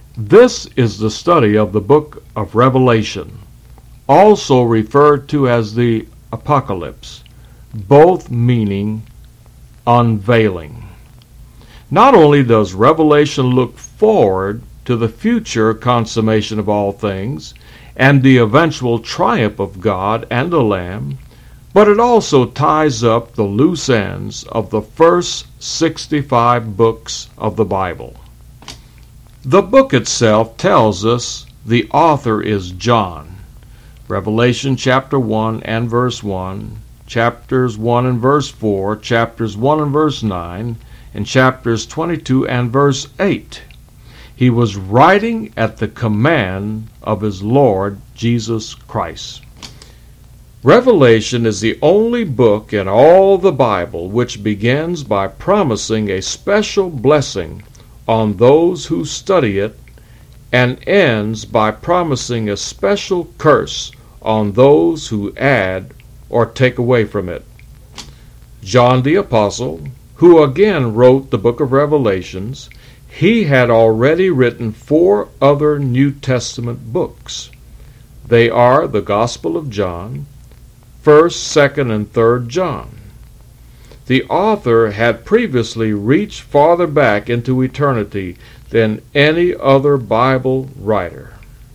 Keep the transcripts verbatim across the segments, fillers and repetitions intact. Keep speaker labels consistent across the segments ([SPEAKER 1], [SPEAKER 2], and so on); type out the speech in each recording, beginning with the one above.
[SPEAKER 1] This is the study of the book of Revelation, also referred to as the Apocalypse, both meaning unveiling. Not only does Revelation look forward to the future consummation of all things and the eventual triumph of God and the Lamb, but it also ties up the loose ends of the first sixty-five books of the Bible. The book itself tells us the author is John. Revelation chapter one and verse one, chapters one and verse four, chapters one and verse nine, and chapters twenty-two and verse eight. He was writing at the command of his Lord Jesus Christ. Revelation is the only book in all the Bible which begins by promising a special blessing on those who study it and ends by promising a special curse on those who add or take away from it. John the Apostle, who again wrote the book of Revelations, he had already written four other New Testament books. They are the Gospel of John, first, second, and third John. The author had previously reached farther back into eternity than any other Bible writer.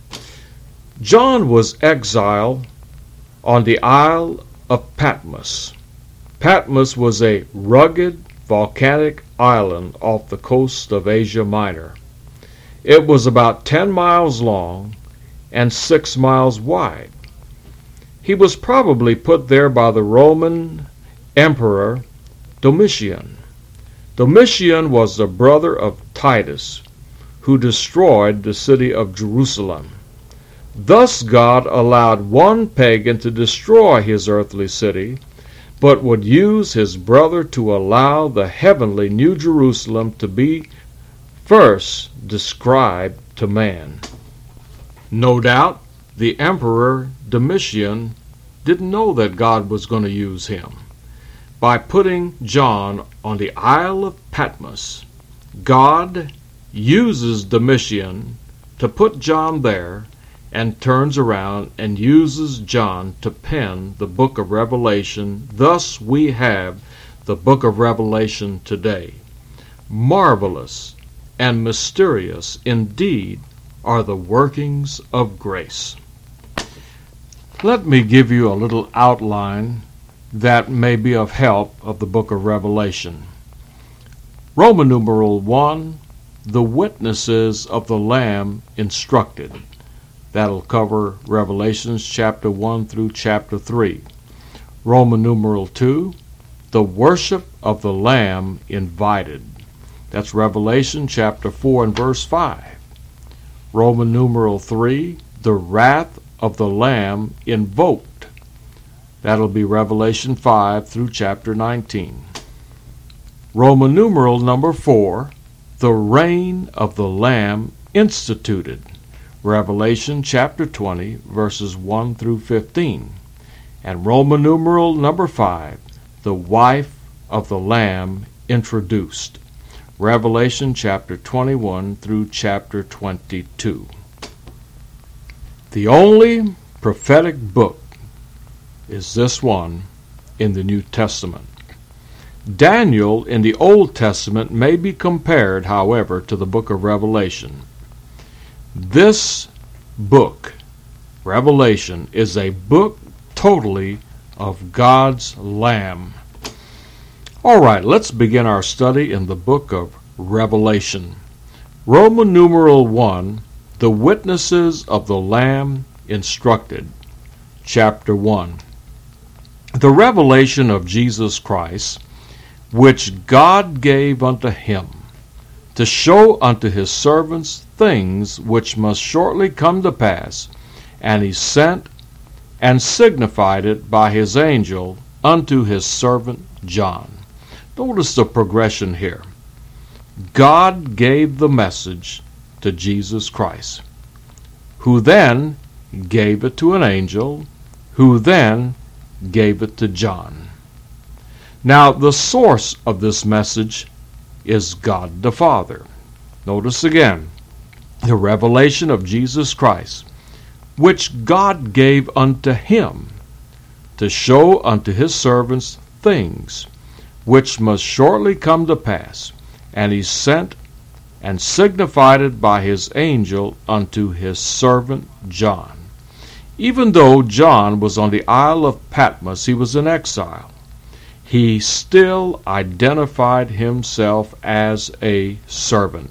[SPEAKER 1] John was exiled on the Isle of Patmos. Patmos was a rugged, volcanic island off the coast of Asia Minor. It was about ten miles long and six miles wide. He was probably put there by the Roman Emperor Domitian. Domitian was the brother of Titus, who destroyed the city of Jerusalem. Thus God allowed one pagan to destroy his earthly city, but would use his brother to allow the heavenly New Jerusalem to be first described to man. No doubt the Emperor Domitian didn't know that God was going to use him. By putting John on the Isle of Patmos, God uses Domitian to put John there and turns around and uses John to pen the book of Revelation. Thus we have the book of Revelation today. Marvelous and mysterious indeed are the workings of grace. Let me give you a little outline that may be of help of the book of Revelation. Roman numeral one, the witnesses of the Lamb instructed. That'll cover Revelations chapter one through chapter three. Roman numeral two, the worship of the Lamb invited. That's Revelation chapter four and verse five. Roman numeral three, the wrath of the Lamb invoked. That'll be Revelation five through chapter nineteen. Roman numeral number four, the reign of the Lamb instituted. Revelation chapter twenty, verses one through fifteen. And Roman numeral number five, the wife of the Lamb introduced. Revelation chapter twenty-one through chapter twenty-two. The only prophetic book is this one in the New Testament. Daniel in the Old Testament may be compared, however, to the book of Revelation. This book, Revelation, is a book totally of God's Lamb. All right, let's begin our study in the book of Revelation. Roman numeral one, the witnesses of the Lamb instructed. Chapter one. The revelation of Jesus Christ, which God gave unto him, to show unto his servants things which must shortly come to pass, and he sent and signified it by his angel unto his servant John. Notice the progression here. God gave the message to Jesus Christ, who then gave it to an angel, who then gave it to John. Now, the source of this message is God the Father. Notice again, the revelation of Jesus Christ, which God gave unto him, to show unto his servants things which must shortly come to pass. And he sent and signified it by his angel unto his servant John. Even though John was on the Isle of Patmos, he was in exile, he still identified himself as a servant,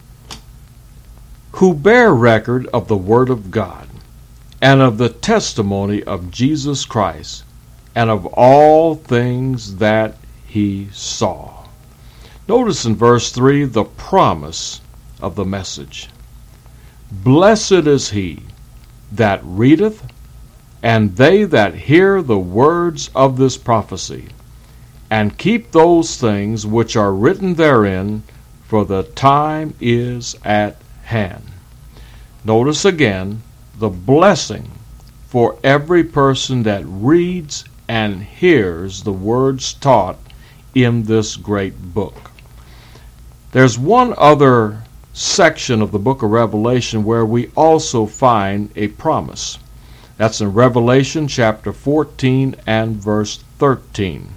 [SPEAKER 1] who bear record of the Word of God, and of the testimony of Jesus Christ, and of all things that he saw. Notice in verse three the promise of the message. Blessed is he that readeth, and they that hear the words of this prophecy, and keep those things which are written therein, for the time is at hand. Notice again the blessing for every person that reads and hears the words taught in this great book. There's one other section of the book of Revelation where we also find a promise. That's in Revelation chapter fourteen and verse thirteen.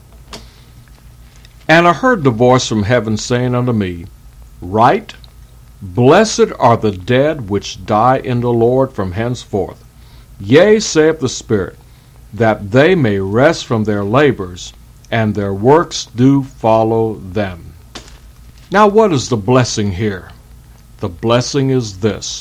[SPEAKER 1] And I heard the voice from heaven saying unto me, Write, Blessed are the dead which die in the Lord from henceforth. Yea, saith the Spirit, that they may rest from their labors, and their works do follow them. Now what is the blessing here? The blessing is this: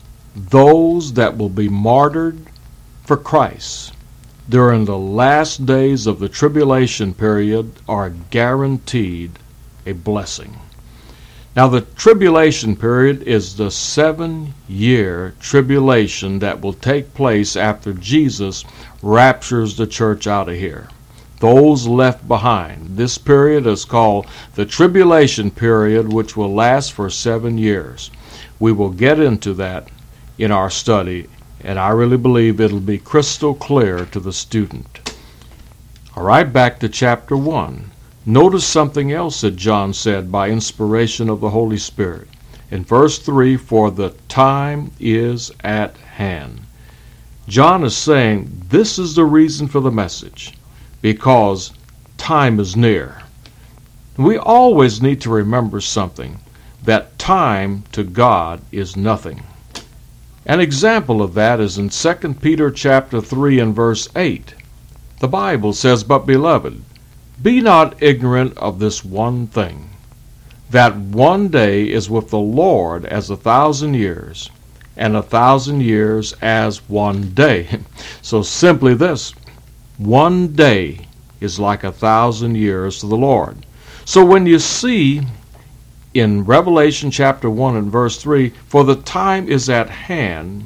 [SPEAKER 1] those that will be martyred for Christ during the last days of the tribulation period are guaranteed a blessing. Now the tribulation period is the seven-year tribulation that will take place after Jesus raptures the church out of here. Those left behind. This period is called the tribulation period, which will last for seven years. We will get into that in our study, and I really believe it'll be crystal clear to the student. All right, back to chapter one. Notice something else that John said by inspiration of the Holy Spirit. In verse three, for the time is at hand. John is saying this is the reason for the message, because time is near. We always need to remember something, that time to God is nothing. An example of that is in Second Peter chapter three and verse eight. The Bible says, But beloved, be not ignorant of this one thing, that one day is with the Lord as a thousand years, and a thousand years as one day. So simply this, one day is like a thousand years to the Lord. So when you see in Revelation chapter one and verse three, for the time is at hand,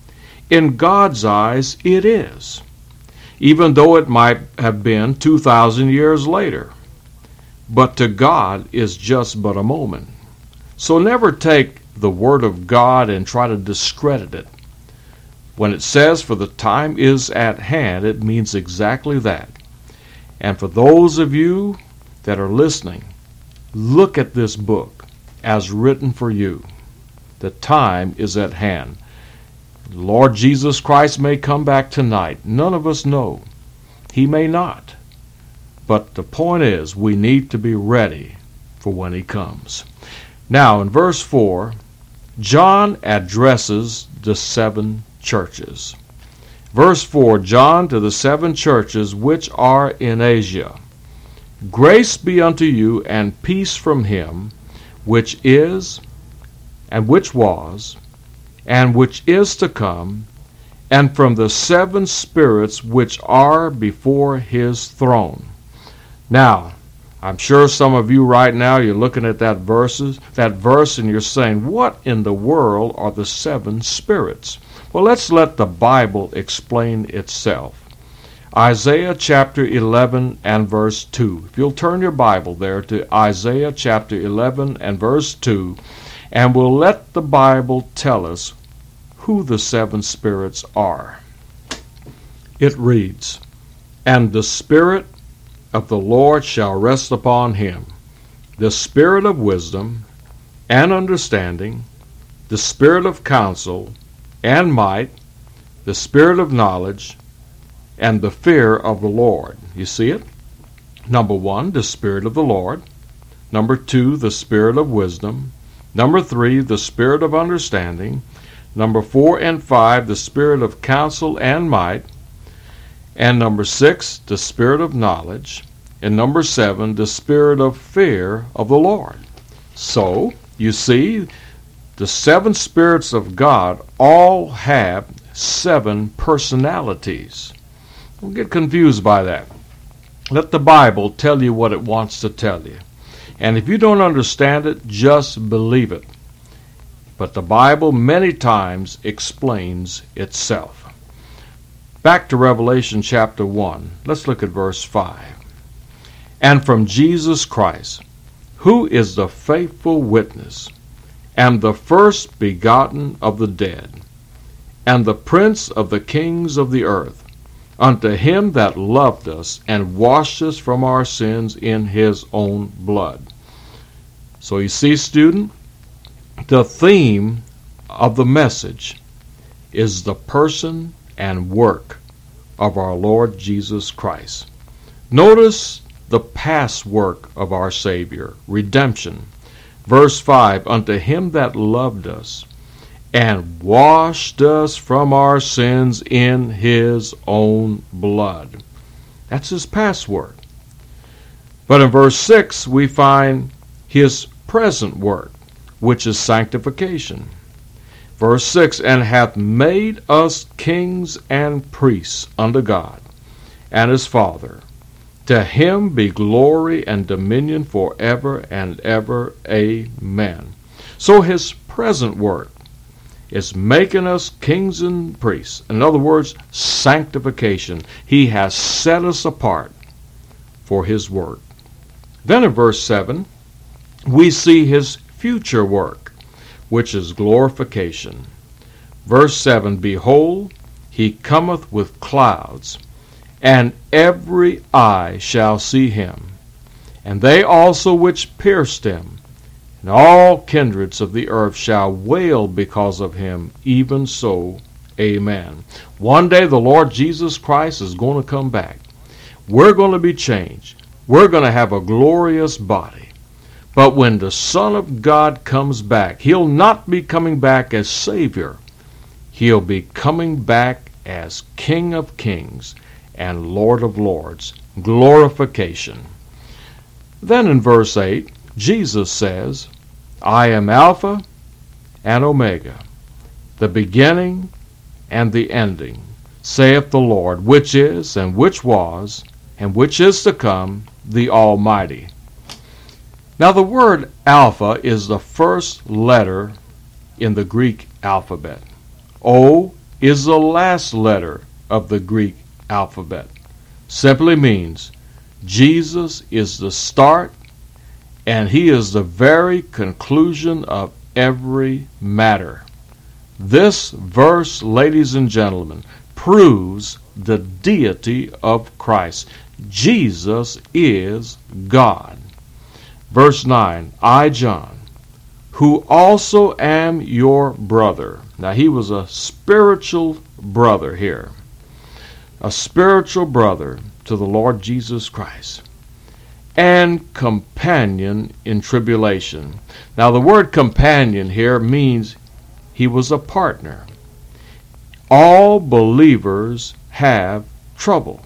[SPEAKER 1] in God's eyes it is, even though it might have been two thousand years later. But to God is just but a moment. So never take the Word of God and try to discredit it. When it says, for the time is at hand, it means exactly that. And for those of you that are listening, look at this book as written for you. The time is at hand. Lord Jesus Christ may come back tonight. None of us know. He may not. But the point is, we need to be ready for when he comes. Now, in verse four, John addresses the seven churches. Verse four, John to the seven churches which are in Asia. Grace be unto you, and peace from him, which is, and which was, and which is to come, and from the seven spirits which are before his throne. Now, I'm sure some of you right now, you're looking at that verses, that verse and you're saying, what in the world are the seven spirits? Well, let's let the Bible explain itself. Isaiah chapter eleven and verse two. If you'll turn your Bible there to Isaiah chapter eleven and verse two, and we'll let the Bible tell us who the seven spirits are. It reads, And the Spirit of the Lord shall rest upon him, the Spirit of wisdom and understanding, the spirit of counsel and might, the spirit of knowledge, and the fear of the Lord. You see it? Number one, the spirit of the Lord. Number two, the spirit of wisdom. Number three, the spirit of understanding. Number four and five, the spirit of counsel and might. And number six, the spirit of knowledge. And number seven, the spirit of fear of the Lord. So, you see, the seven spirits of God all have seven personalities. Don't get confused by that. Let the Bible tell you what it wants to tell you. And if you don't understand it, just believe it. But the Bible many times explains itself. Back to Revelation chapter one. Let's look at verse five. And from Jesus Christ, who is the faithful witness, and the first begotten of the dead, and the prince of the kings of the earth, unto him that loved us and washed us from our sins in his own blood. So you see, student, the theme of the message is the person and work of our Lord Jesus Christ. Notice the past work of our Savior, redemption. Verse five, unto him that loved us and washed us from our sins in his own blood. That's his past work. But in verse six, we find his present work, which is sanctification. Verse six, and hath made us kings and priests unto God and his Father. To him be glory and dominion forever and ever. Amen. So his present work is making us kings and priests. In other words, sanctification. He has set us apart for his work. Then in verse seven, we see his future work, which is glorification. Verse seven, behold, he cometh with clouds, and every eye shall see him, and they also which pierced him, and all kindreds of the earth shall wail because of him, even so. Amen. One day the Lord Jesus Christ is going to come back. We're going to be changed. We're going to have a glorious body. But when the Son of God comes back, he'll not be coming back as Savior. He'll be coming back as King of Kings and Lord of Lords. Glorification. Then in verse eight, Jesus says, I am Alpha and Omega, the beginning and the ending, saith the Lord, which is, and which was, and which is to come, the Almighty. Now the word Alpha is the first letter in the Greek alphabet. O is the last letter of the Greek alphabet. Simply means Jesus is the start and he is the very conclusion of every matter. This verse, ladies and gentlemen, proves the deity of Christ. Jesus is God. Verse nine, I, John, who also am your brother. Now he was a spiritual brother here. A spiritual brother to the Lord Jesus Christ. And companion in tribulation. Now the word companion here means he was a partner. All believers have trouble.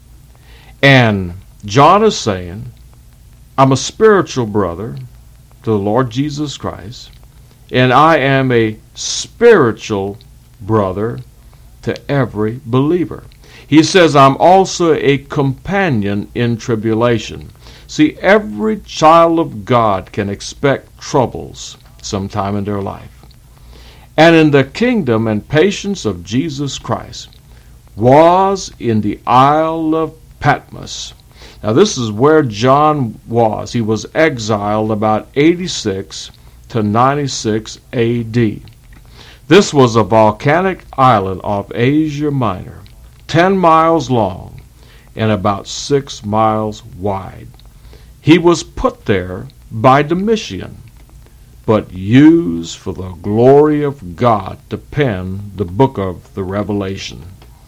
[SPEAKER 1] And John is saying, I'm a spiritual brother to the Lord Jesus Christ, and I am a spiritual brother to every believer. He says, I'm also a companion in tribulation. See, every child of God can expect troubles sometime in their life. And in the kingdom and patience of Jesus Christ was in the Isle of Patmos. Now this is where John was. He was exiled about eighty-six to ninety-six A D. This was a volcanic island off Asia Minor, ten miles long and about six miles wide. He was put there by Domitian. but used for the glory of God to pen the book of the Revelation.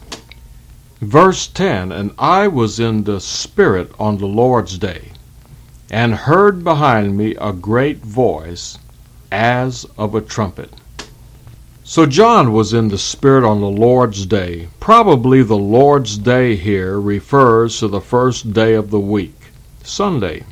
[SPEAKER 1] Verse ten, and I was in the Spirit on the Lord's day, and heard behind me a great voice as of a trumpet. So John was in the Spirit on the Lord's day. Probably the Lord's day here refers to the first day of the week, Sunday.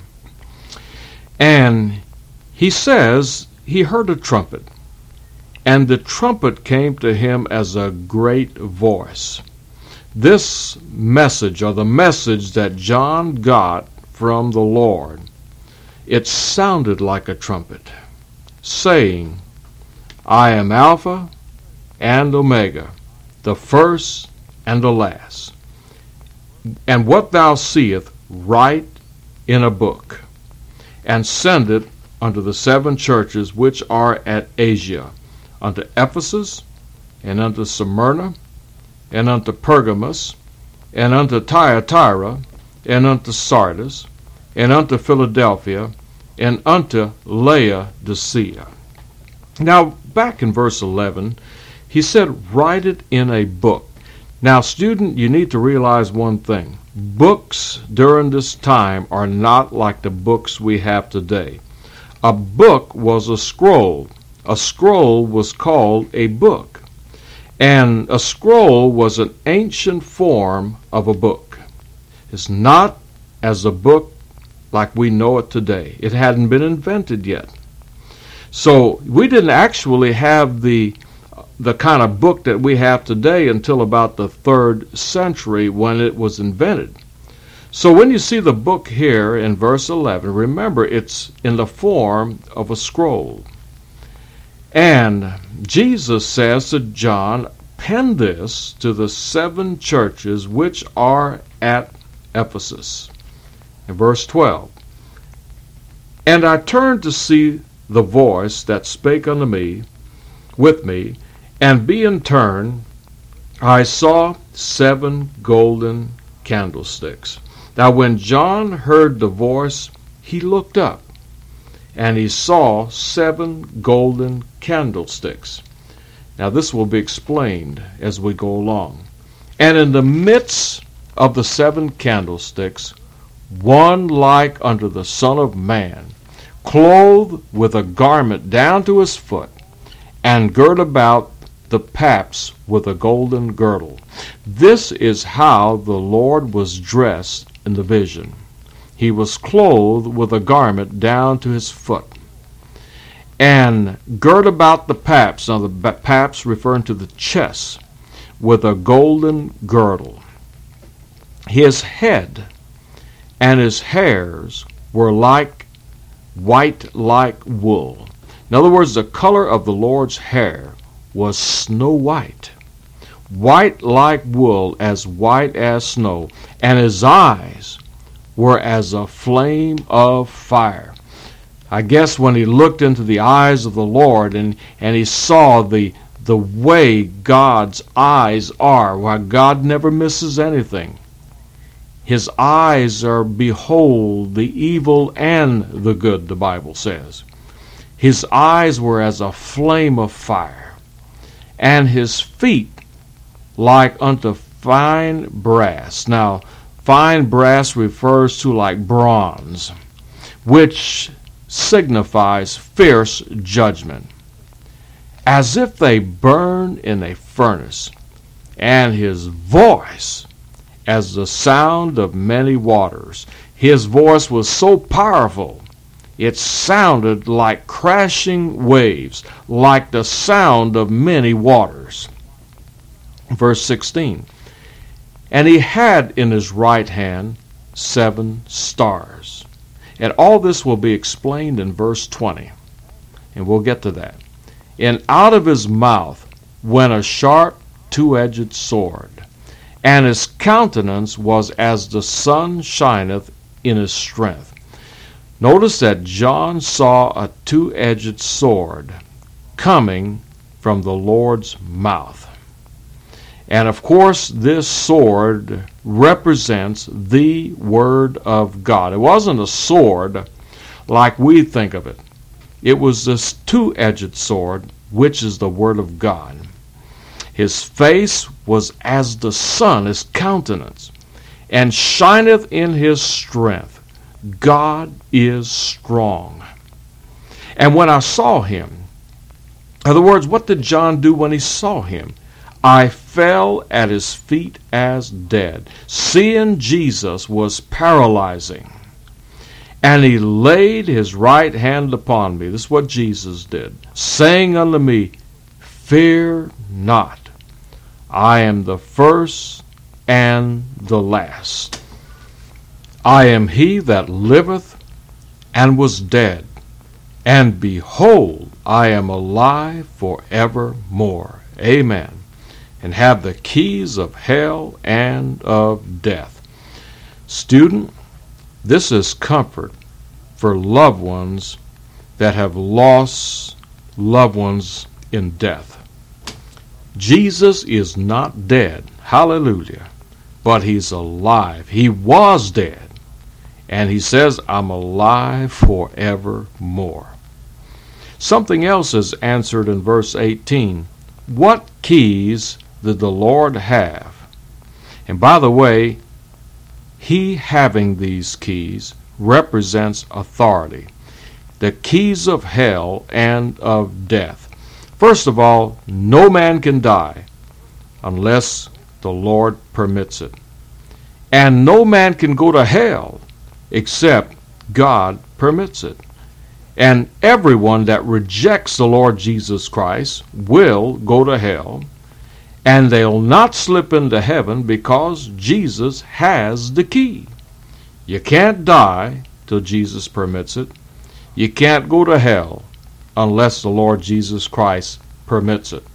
[SPEAKER 1] And he says he heard a trumpet, and the trumpet came to him as a great voice. This message, or the message that John got from the Lord, it sounded like a trumpet, saying, I am Alpha and Omega, the first and the last. And what thou seest, write in a book, and send it unto the seven churches which are at Asia, unto Ephesus, and unto Smyrna, and unto Pergamos, and unto Thyatira, and unto Sardis, and unto Philadelphia, and unto Laodicea. Now, back in verse eleven, he said, write it in a book. Now, student, you need to realize one thing. Books during this time are not like the books we have today. A book was a scroll. A scroll was called a book. And a scroll was an ancient form of a book. It's not as a book like we know it today. It hadn't been invented yet. So we didn't actually have the the kind of book that we have today until about the third century when it was invented. So when you see the book here in verse eleven, remember it's in the form of a scroll. And Jesus says to John, pen this to the seven churches which are at Ephesus. In verse twelve, and I turned to see the voice that spake unto me, with me, and being turned, I saw seven golden candlesticks. Now when John heard the voice, he looked up, and he saw seven golden candlesticks. Now this will be explained as we go along. And in the midst of the seven candlesticks, one like unto the Son of Man, clothed with a garment down to his foot, and girt about the paps with a golden girdle. This is how the Lord was dressed in the vision. He was clothed with a garment down to his foot, and girt about the paps, now the paps referring to the chest, with a golden girdle. His head and his hairs were like white like wool. In other words, the color of the Lord's hair was snow white. White like wool, as white as snow. And his eyes were as a flame of fire. I guess when he looked into the eyes of the Lord and, and he saw the, the way God's eyes are, why God never misses anything. His eyes are behold the evil and the good, the Bible says. His eyes were as a flame of fire, and his feet like unto fine brass. Now, fine brass refers to like bronze, which signifies fierce judgment, as if they burn in a furnace, and his voice as the sound of many waters. His voice was so powerful, it sounded like crashing waves, like the sound of many waters. Verse sixteen, and he had in his right hand seven stars. And all this will be explained in verse twenty, and we'll get to that. And out of his mouth went a sharp two-edged sword, and his countenance was as the sun shineth in his strength. Notice that John saw a two-edged sword coming from the Lord's mouth. And of course, this sword represents the Word of God. It wasn't a sword like we think of it. It was this two-edged sword, which is the Word of God. His face was as the sun, his countenance, and shineth in his strength. God is strong. And when I saw him, in other words, what did John do when he saw him? I fell at his feet as dead. Seeing Jesus was paralyzing. And he laid his right hand upon me. This is what Jesus did. Saying unto me, Fear not. I am the first and the last. I am he that liveth and was dead. And behold, I am alive forevermore. Amen. And have the keys of hell and of death. Student, this is comfort for loved ones that have lost loved ones in death. Jesus is not dead, hallelujah, but he's alive. He was dead, and he says, I'm alive forevermore. Something else is answered in verse eighteen. What keys did the Lord have? And by the way, he having these keys represents authority. The keys of hell and of death. First of all, no man can die unless the Lord permits it. And no man can go to hell except God permits it. And everyone that rejects the Lord Jesus Christ will go to hell, and they'll not slip into heaven because Jesus has the key. You can't die till Jesus permits it. You can't go to hell unless the Lord Jesus Christ permits it.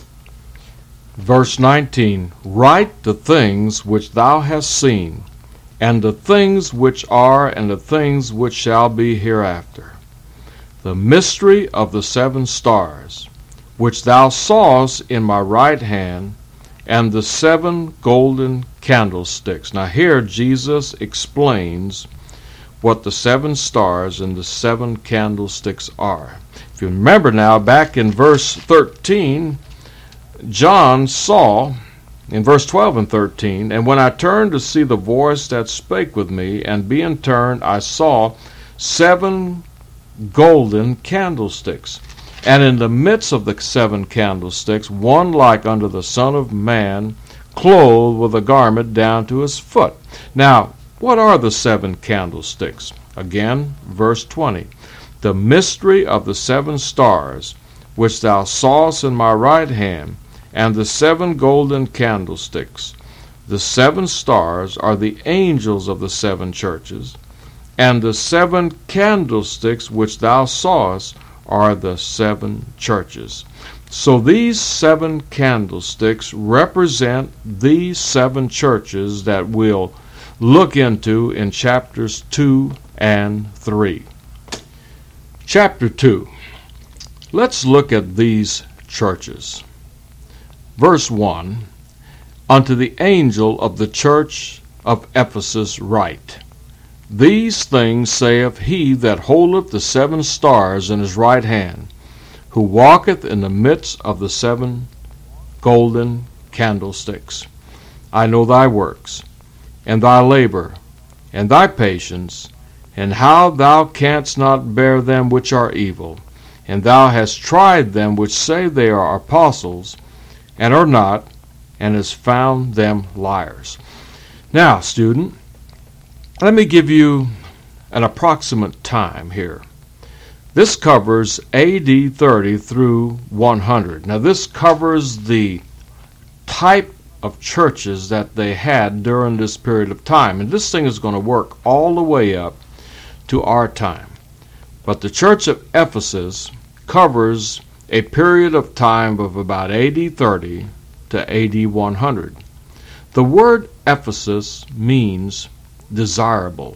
[SPEAKER 1] Verse nineteen, Write the things which thou hast seen, and the things which are, and the things which shall be hereafter. The mystery of the seven stars, which thou sawest in my right hand, and the seven golden candlesticks. Now here Jesus explains what the seven stars and the seven candlesticks are. If you remember now, back in verse thirteen, John saw, in verse twelve and thirteen, And when I turned to see the voice that spake with me, and being turned, I saw seven golden candlesticks. And in the midst of the seven candlesticks, one like unto the Son of Man, clothed with a garment down to his foot. Now, what are the seven candlesticks? Again, verse twenty. The mystery of the seven stars, which thou sawest in my right hand, and the seven golden candlesticks. The seven stars are the angels of the seven churches, and the seven candlesticks which thou sawest are the seven churches. So these seven candlesticks represent these seven churches that we'll look into in chapters two and three. Chapter two. Let's look at these churches. Verse one, Unto the angel of the church of Ephesus write, These things saith he that holdeth the seven stars in his right hand, who walketh in the midst of the seven golden candlesticks. I know thy works, and thy labor, and thy patience, and how thou canst not bear them which are evil, and thou hast tried them which say they are apostles, and are not, and hast found them liars. Now, student, let me give you an approximate time here. This covers A D thirty through one hundred. Now, this covers the type of churches that they had during this period of time. And this thing is going to work all the way up to our time. But the church of Ephesus covers a period of time of about A D thirty to A D one hundred. The word Ephesus means desirable.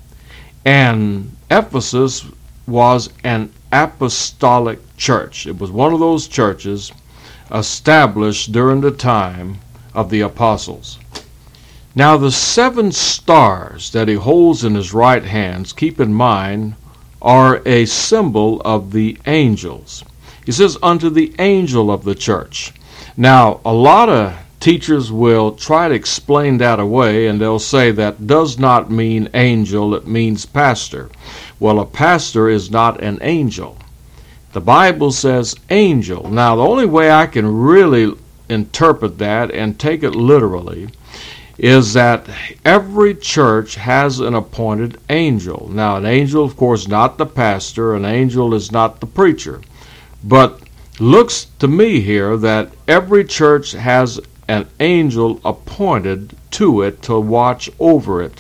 [SPEAKER 1] And Ephesus was an apostolic church. It was one of those churches established during the time of the apostles. Now the seven stars that he holds in his right hands, keep in mind, are a symbol of the angels. He says, unto the angel of the church. Now, a lot of teachers will try to explain that away, and they'll say that does not mean angel, it means pastor. Well, a pastor is not an angel. The Bible says angel. Now, the only way I can really interpret that and take it literally is that every church has an appointed angel. Now, an angel, of course, not the pastor. An angel is not the preacher. But looks to me here that every church has an angel appointed to it to watch over it.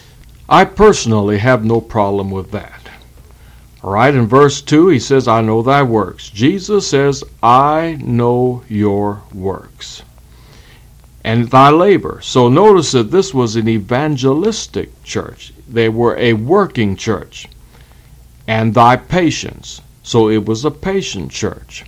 [SPEAKER 1] I personally have no problem with that. All right, in verse two, he says, I know thy works. Jesus says, I know your works and thy labor. So notice that this was an evangelistic church. They were a working church. And thy patience. So it was a patient church.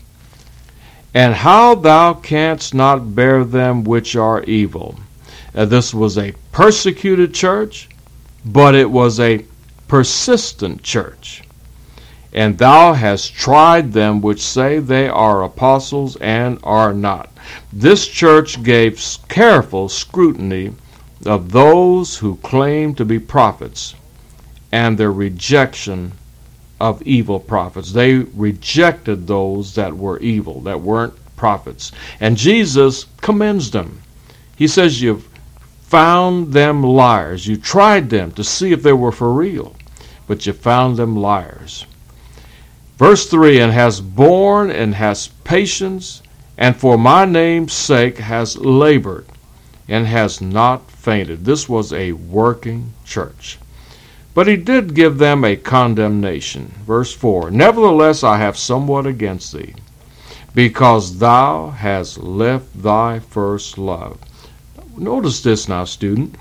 [SPEAKER 1] And how thou canst not bear them which are evil. Now, this was a persecuted church, but it was a persistent church. And thou hast tried them which say they are apostles and are not. This church gave careful scrutiny of those who claim to be prophets and their rejection of evil prophets. They rejected those that were evil, that weren't prophets. And Jesus commends them. He says, you've found them liars. You tried them to see if they were for real, but you found them liars. Verse three, and has borne and has patience, and for my name's sake has labored, and has not fainted. This was a working church. But he did give them a condemnation. Verse four, nevertheless I have somewhat against thee, because thou hast left thy first love. Notice this now, student.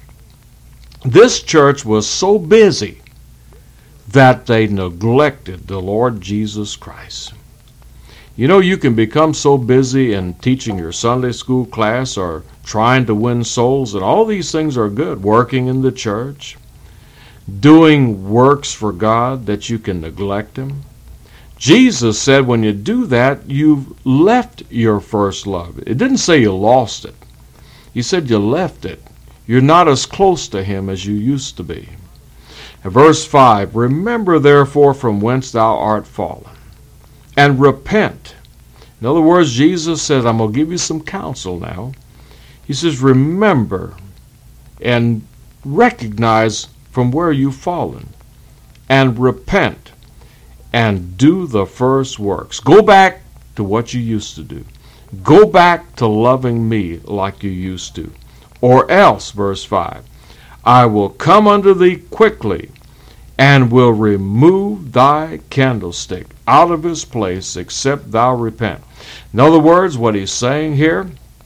[SPEAKER 1] This church was so busy that they neglected the Lord Jesus Christ. You know, you can become so busy in teaching your Sunday school class or trying to win souls, and all these things are good. Working in the church, doing works for God, that you can neglect Him. Jesus said when you do that, you've left your first love. It didn't say you lost it. He said you left it. You're not as close to Him as you used to be. Verse five, remember therefore from whence thou art fallen, and repent. In other words, Jesus said, I'm going to give you some counsel now. He says, remember and recognize from where you've fallen, and repent, and do the first works. Go back to what you used to do. Go back to loving me like you used to. Or else, verse five, I will come unto thee quickly, and will remove thy candlestick out of his place, except thou repent. In other words, what he's saying here,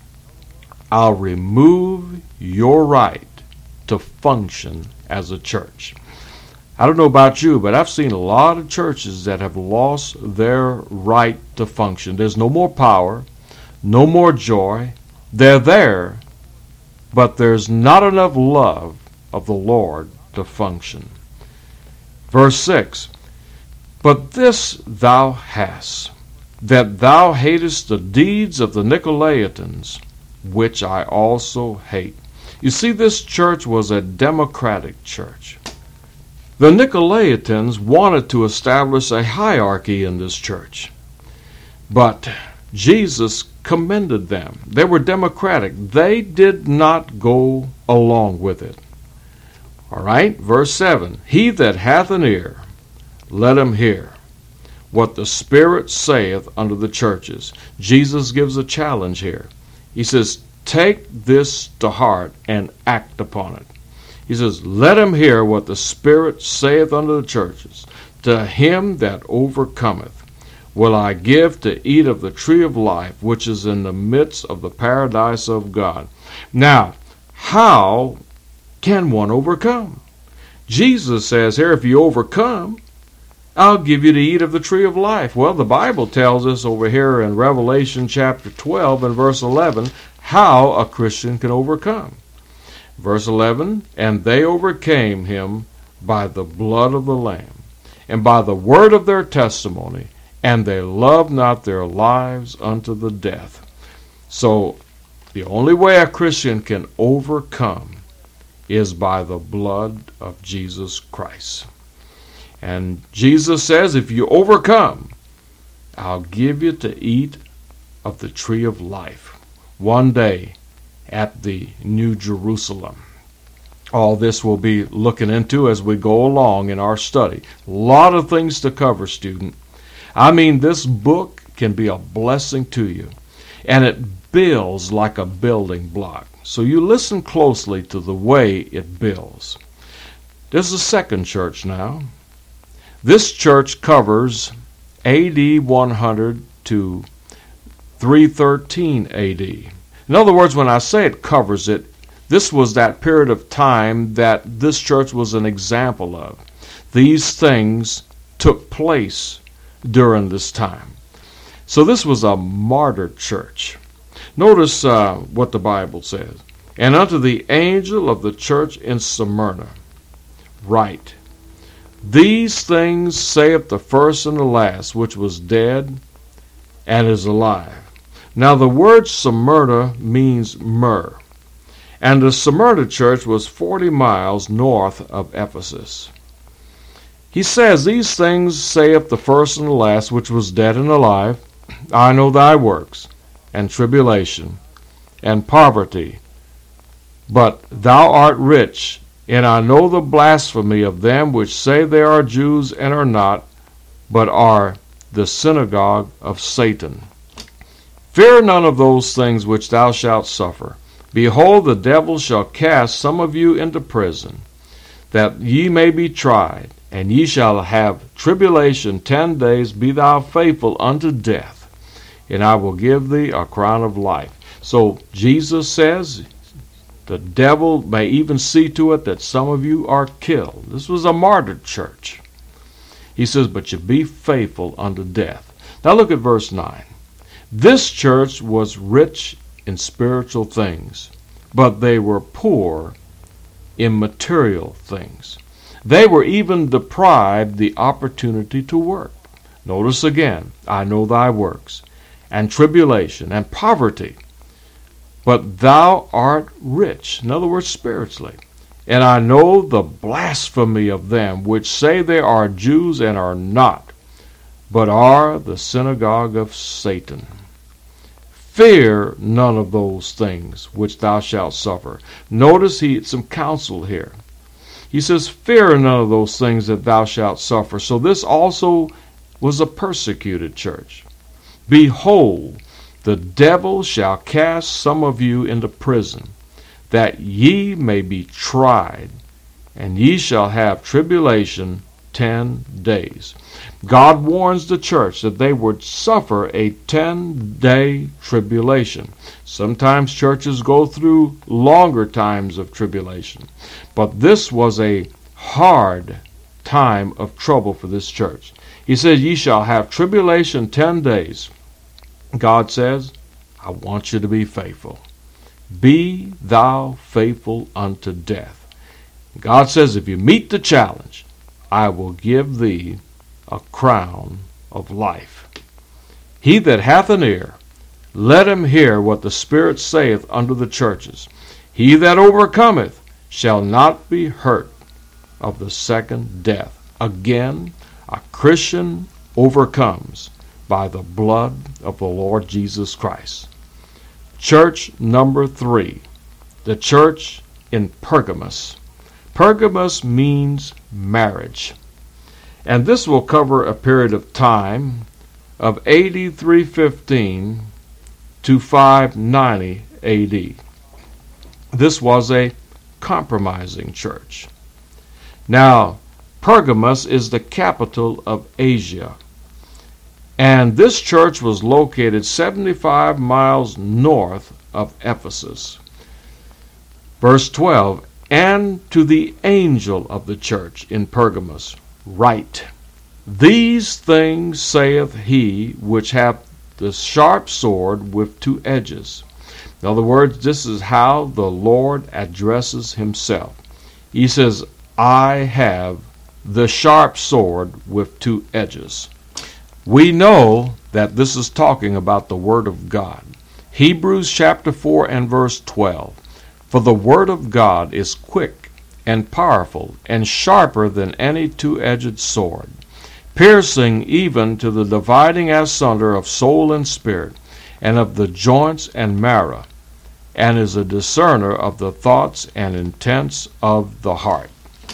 [SPEAKER 1] I'll remove your right to function as a church. I don't know about you, but I've seen a lot of churches that have lost their right to function. There's no more power, no more joy. They're there, but there's not enough love of the Lord to function. Verse six, but this thou hast, that thou hatest the deeds of the Nicolaitans, which I also hate. You see, this church was a democratic church. The Nicolaitans wanted to establish a hierarchy in this church, but Jesus commended them. They were democratic. They did not go along with it. All right, verse seven, he that hath an ear, let him hear what the Spirit saith unto the churches. Jesus gives a challenge here. He says, take this to heart and act upon it. He says, let him hear what the Spirit saith unto the churches. To him that overcometh will I give to eat of the tree of life, which is in the midst of the paradise of God. Now, how can one overcome? Jesus says here, if you overcome, I'll give you to eat of the tree of life. Well, the Bible tells us over here in Revelation chapter twelve and verse eleven how a Christian can overcome. Verse eleven, and they overcame him by the blood of the Lamb and by the word of their testimony, and they love not their lives unto the death. So the only way a Christian can overcome is by the blood of Jesus Christ. And Jesus says, if you overcome, I'll give you to eat of the tree of life one day at the New Jerusalem. All this we'll be looking into as we go along in our study. A lot of things to cover, student. I mean, this book can be a blessing to you, and it builds like a building block. So you listen closely to the way it builds. There's a second church now. This church covers A D one hundred to three thirteen A D. In other words, when I say it covers it, this was that period of time that this church was an example of. These things took place during this time. So this was a martyr church. Notice uh, what the Bible says. And unto the angel of the church in Smyrna, write, these things saith the first and the last, which was dead and is alive. Now the word Smyrna means myrrh, and the Smyrna church was forty miles north of Ephesus. He says, these things saith the first and the last, which was dead and alive. I know thy works, and tribulation, and poverty, but thou art rich, and I know the blasphemy of them which say they are Jews and are not, but are the synagogue of Satan. Fear none of those things which thou shalt suffer. Behold, the devil shall cast some of you into prison, that ye may be tried, and ye shall have tribulation ten days. Be thou faithful unto death, and I will give thee a crown of life. So Jesus says, the devil may even see to it that some of you are killed. This was a martyred church. He says, but you be faithful unto death. Now look at verse nine. This church was rich in spiritual things, but they were poor in material things. They were even deprived the opportunity to work. Notice again, I know thy works, and tribulation, and poverty, but thou art rich. In other words, spiritually. And I know the blasphemy of them which say they are Jews and are not, but are the synagogue of Satan. Fear none of those things which thou shalt suffer. Notice he some counsel here. He says, fear none of those things that thou shalt suffer. So this also was a persecuted church. Behold, the devil shall cast some of you into prison, that ye may be tried, and ye shall have tribulation ten days. God warns the church that they would suffer a ten-day tribulation. Sometimes churches go through longer times of tribulation, but this was a hard time of trouble for this church. He says, ye shall have tribulation ten days. God says, I want you to be faithful. Be thou faithful unto death. God says, if you meet the challenge, I will give thee a crown of life. He that hath an ear, let him hear what the Spirit saith unto the churches. He that overcometh shall not be hurt of the second death. Again, a Christian overcomes by the blood of the Lord Jesus Christ. Church number three, the church in Pergamos. Pergamos means marriage. And this will cover a period of time of A D three fifteen to five ninety A D. This was a compromising church. Now, Pergamos is the capital of Asia. And this church was located seventy-five miles north of Ephesus. Verse twelve, and to the angel of the church in Pergamos, write, these things saith he which hath the sharp sword with two edges. In other words, this is how the Lord addresses himself. He says, I have the sharp sword with two edges. We know that this is talking about the Word of God. Hebrews chapter four and verse twelve. For the Word of God is quick and powerful and sharper than any two-edged sword, piercing even to the dividing asunder of soul and spirit, and of the joints and marrow, and is a discerner of the thoughts and intents of the heart.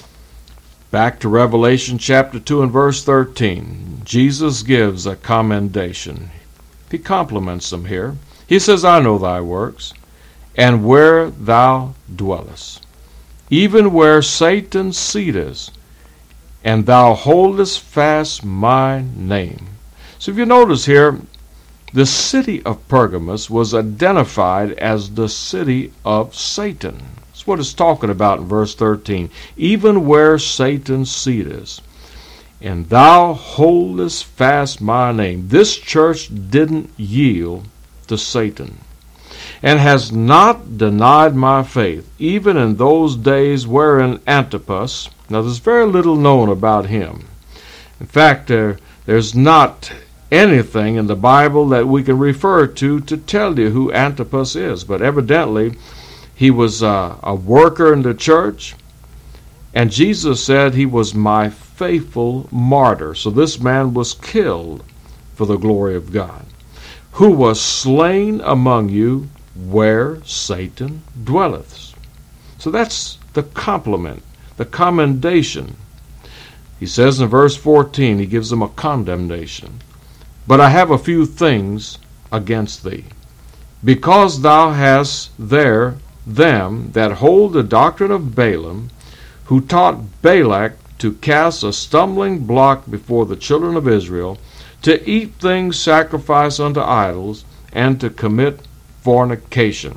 [SPEAKER 1] Back to Revelation chapter two and verse thirteen. Jesus gives a commendation. He compliments them here. He says, I know thy works, and where thou dwellest, even where Satan's seat is, and thou holdest fast my name. So if you notice here, the city of Pergamos was identified as the city of Satan. That's what it's talking about in verse thirteen. Even where Satan's seat is. And thou holdest fast my name. This church didn't yield to Satan, and has not denied my faith, even in those days wherein Antipas, now there's very little known about him. In fact, there, there's not anything in the Bible that we can refer to to tell you who Antipas is, but evidently he was uh, a worker in the church, and Jesus said he was my faithful martyr. So this man was killed for the glory of God, who was slain among you where Satan dwelleth. So that's the compliment, the commendation. He says in verse fourteen, he gives them a condemnation. But I have a few things against thee, because thou hast there them that hold the doctrine of Balaam, who taught Balak to cast a stumbling block before the children of Israel, to eat things sacrificed unto idols, and to commit fornication.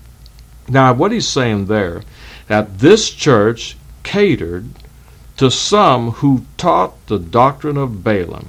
[SPEAKER 1] Now, what he's saying there, that this church catered to some who taught the doctrine of Balaam.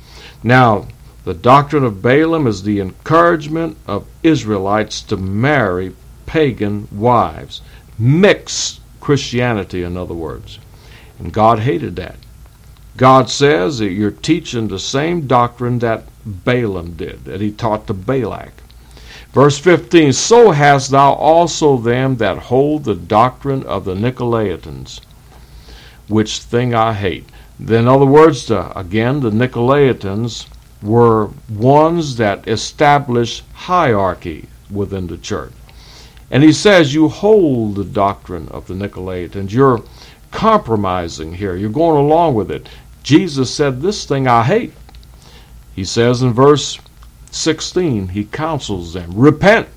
[SPEAKER 1] Now, the doctrine of Balaam is the encouragement of Israelites to marry pagan wives. Mix Christianity, in other words. And God hated that. God says that you're teaching the same doctrine that Balaam did, that he taught to Balak. Verse fifteen, so hast thou also them that hold the doctrine of the Nicolaitans, which thing I hate. In other words, the, again, the Nicolaitans were ones that established hierarchy within the church. And he says you hold the doctrine of the Nicolaitans. You're compromising here. You're going along with it. Jesus said, this thing I hate. He says in verse sixteen, he counsels them, repent,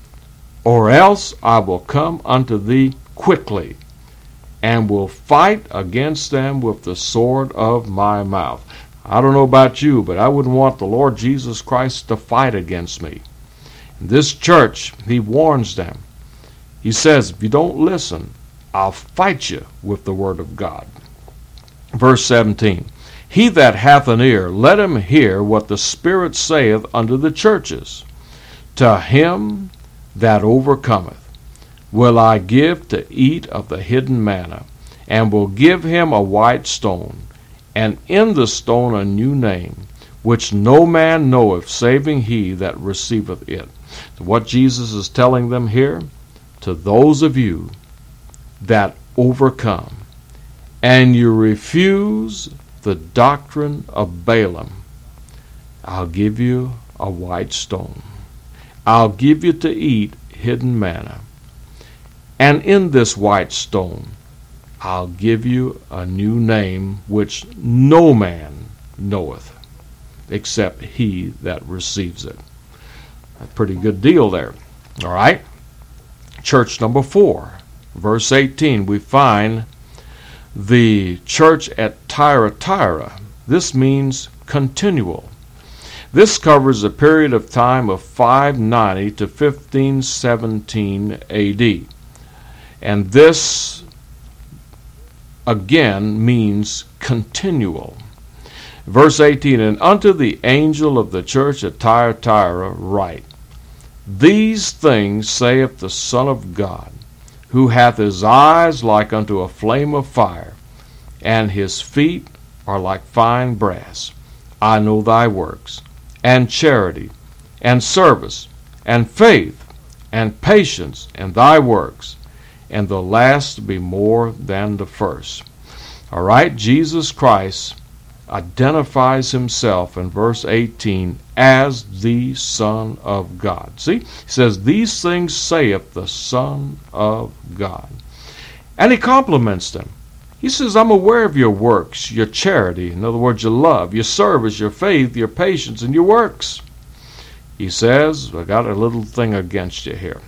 [SPEAKER 1] or else I will come unto thee quickly, and will fight against them with the sword of my mouth. I don't know about you, but I wouldn't want the Lord Jesus Christ to fight against me. In this church, he warns them. He says, if you don't listen, I'll fight you with the word of God. Verse seventeen, he that hath an ear, let him hear what the Spirit saith unto the churches. To him that overcometh will I give to eat of the hidden manna, and will give him a white stone, and in the stone a new name, which no man knoweth, saving he that receiveth it. So what Jesus is telling them here, to those of you that overcome, and you refuse the doctrine of Balaam, I'll give you a white stone. I'll give you to eat hidden manna. And in this white stone, I'll give you a new name which no man knoweth, except he that receives it. A pretty good deal there. All right? Church number four, verse eighteen, we find the church at Thyatira. This means continual. This covers a period of time of five ninety to fifteen seventeen A D. And this, again, means continual. Verse eighteen, and unto the angel of the church at Thyatira write, these things saith the Son of God, who hath his eyes like unto a flame of fire, and his feet are like fine brass. I know thy works, and charity, and service, and faith, and patience, and thy works, and the last be more than the first. All right, Jesus Christ identifies himself in verse eighteen as the Son of God. See, he says, these things saith the Son of God. And he compliments them. He says, I'm aware of your works, your charity, in other words, your love, your service, your faith, your patience, and your works. He says, I got a little thing against you here.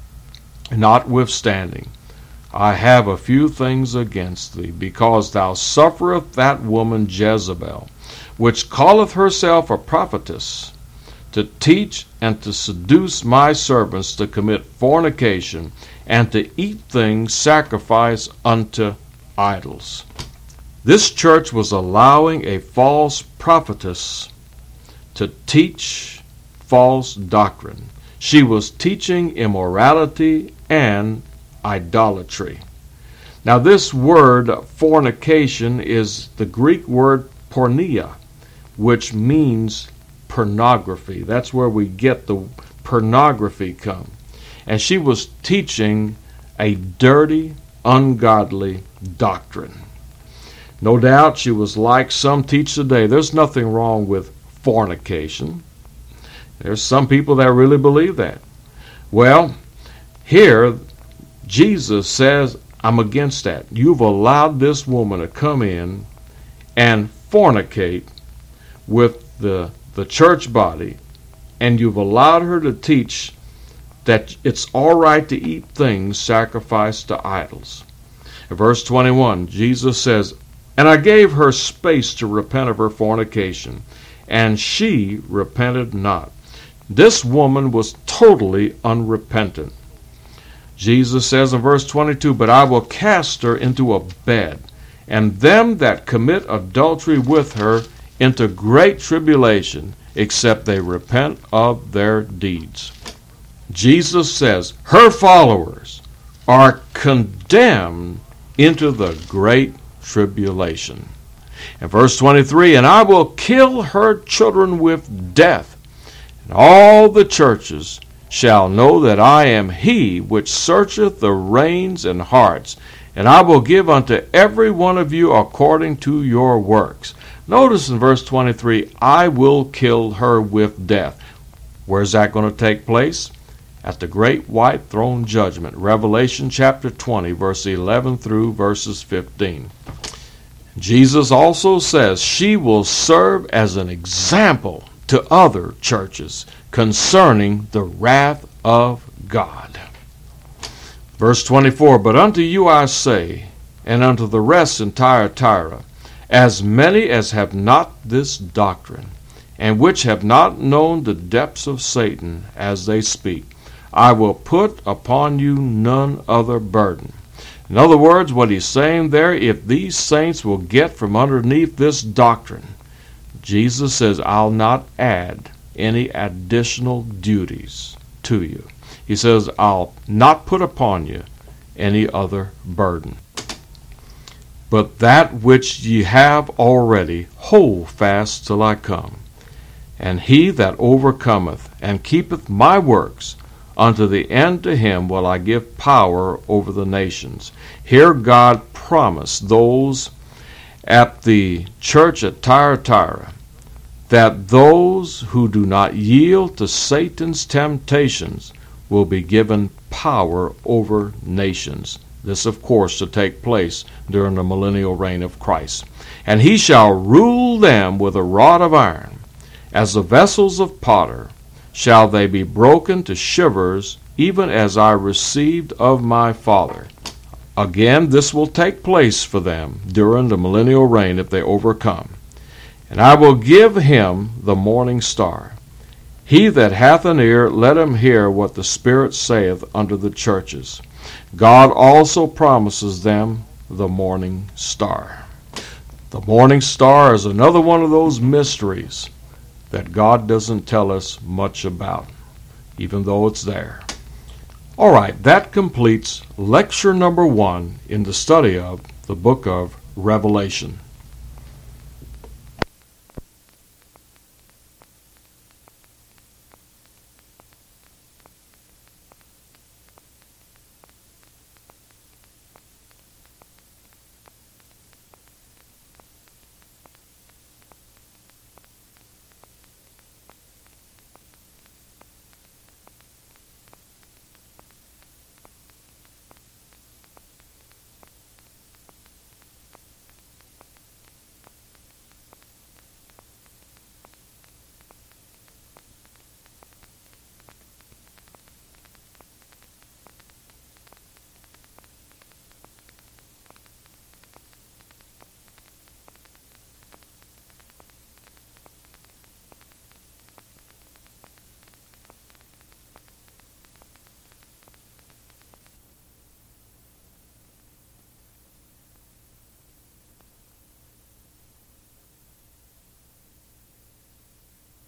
[SPEAKER 1] Notwithstanding, I have a few things against thee, because thou sufferest that woman Jezebel, which calleth herself a prophetess, to teach and to seduce my servants to commit fornication, and to eat things sacrificed unto idols. This church was allowing a false prophetess to teach false doctrine. She was teaching immorality and idolatry. Now, this word fornication is the Greek word porneia, which means pornography. That's where we get the pornography come. And she was teaching a dirty, ungodly doctrine. No doubt she was like some teach today. There's nothing wrong with fornication. There's some people that really believe that. Well, here Jesus says, I'm against that. You've allowed this woman to come in and fornicate with the, the church body, and you've allowed her to teach that it's all right to eat things sacrificed to idols. In verse twenty-one, Jesus says, and I gave her space to repent of her fornication, and she repented not. This woman was totally unrepentant. Jesus says in verse twenty-two, but I will cast her into a bed, and them that commit adultery with her into great tribulation, except they repent of their deeds. Jesus says her followers are condemned into the great tribulation. In verse twenty-three, and I will kill her children with death, and all the churches shall know that I am he which searcheth the reins and hearts, and I will give unto every one of you according to your works. Notice in verse twenty-three, I will kill her with death. Where's that going to take place? At the great white throne judgment. Revelation chapter twenty, verse eleven through verses fifteen. Jesus also says she will serve as an example to other churches concerning the wrath of God. Verse twenty-four, but unto you I say, and unto the rest in Thyatira, as many as have not this doctrine, and which have not known the depths of Satan as they speak, I will put upon you none other burden. In other words, what he's saying there, if these saints will get from underneath this doctrine, Jesus says, I'll not add any additional duties to you. He says, I'll not put upon you any other burden. But that which ye have already, hold fast till I come. And he that overcometh and keepeth my works, unto the end to him will I give power over the nations. Here God promised those at the church at Thyatira that those who do not yield to Satan's temptations will be given power over nations. This, of course, to take place during the millennial reign of Christ. And he shall rule them with a rod of iron, as the vessels of potter shall they be broken to shivers, even as I received of my Father. Again, this will take place for them during the millennial reign if they overcome. And I will give him the morning star. He that hath an ear, let him hear what the Spirit saith unto the churches. God also promises them the morning star. The morning star is another one of those mysteries that God doesn't tell us much about, even though it's there. All right, that completes lecture number one in the study of the book of Revelation.